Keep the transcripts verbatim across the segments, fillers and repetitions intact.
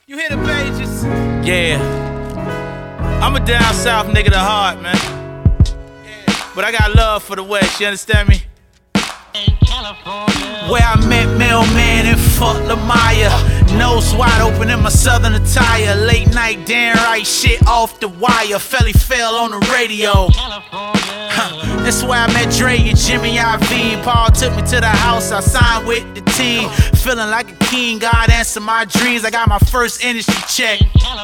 You hear the pages? Yeah. I'm a down south nigga to heart, man. But I got love for the West, you understand me? Where I met Mailman and fuck Lamaya. Nose wide open in my southern attire. Late night Dan right shit off the wire. Felly fell on the radio. Huh. That's where I met Dre and Jimmy Iovine. Paul took me to the house, I signed with the team. Feeling like a king, God answered my dreams. I got my first industry check.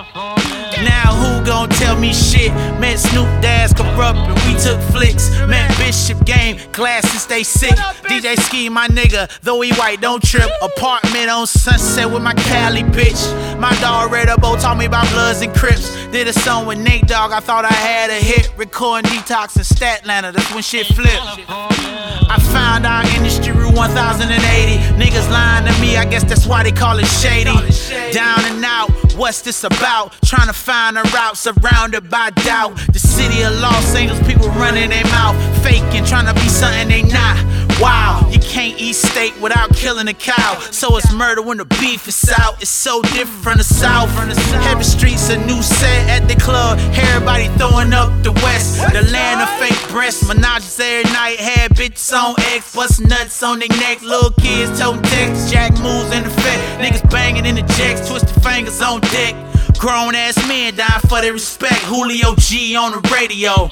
Now who gon' tell me shit? Met Snoop Dazz Corrupt and we took flicks. Met Bishop Game, classes stay sick. D J Ski my nigga, though he white don't trip. Apartment on Sunset with my Cali bitch. My dog Red Up taught me about Bloods and Crips. Did a song with Nate Dogg, I thought I had a hit. Recording Detox in Statlanta, that's when shit flipped. I found our industry Rue one thousand eighty. Niggas lying to me, I guess that's why they call it shady. Down and out, what's this about? Trying to find a route surrounded by doubt. The city of Los Angeles, people running their mouth, faking, trying to be something they not. Wow, you can't eat steak without killing a cow. So it's murder when the beef is out. It's so different from the South. Heavy streets, a new set at the club. Everybody throwing up the West. The land of fake breasts. Menages every night. Had bitches on X. Bust nuts on their neck. Little kids toting texts. Jack moves in the fed. Niggas banging in the jacks. Twisted fingers on deck. Grown ass men dying for their respect. Julio G on the radio.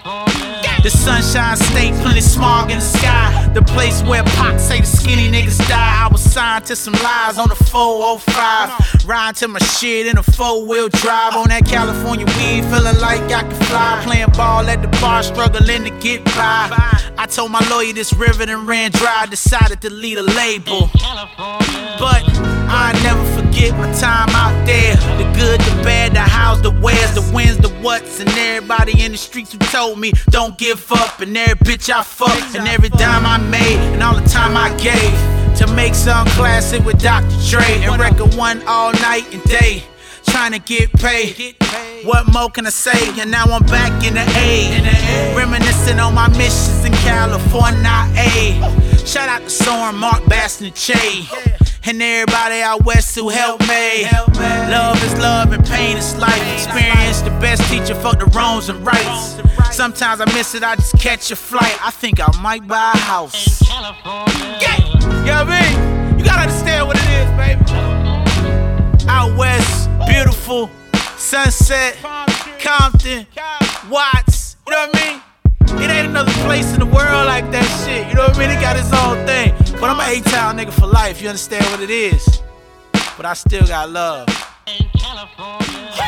The Sunshine State, plenty smog in the sky. The place where Pac say the skinny niggas die. I was signed to some lies on the four oh five. Riding to my shit in a four-wheel drive. On that California weed, feeling like I can fly. Playing ball at the bar, struggling to get by. I told my lawyer this river done ran dry. Decided to lead a label. But I never forget my time out there. The good, the bad, the hows, the wheres, the wins, the whats. And everybody in the streets who told me don't give up. And every bitch I fucked, and every dime I made, and all the time I gave to make some classic with Doctor Dre. And record one all night and day, trying to get paid. What more can I say? And now I'm back in the A, reminiscing on my missions in California. A. Shout out to Soren, Mark, Baston, and Che. And everybody out west who helped me. Love is love and pain is life. Experience the best teacher, fuck the wrongs and rights. Sometimes I miss it, I just catch a flight. I think I might buy a house. Yeah, you know what I mean? You gotta understand what it is, baby. Out west, beautiful, Sunset, Compton, Watts, you know what I mean? It ain't another place in the world like that shit, you know what I mean? It got its own thing. But I'm an A-Town nigga for life, you understand what it is? But I still got love.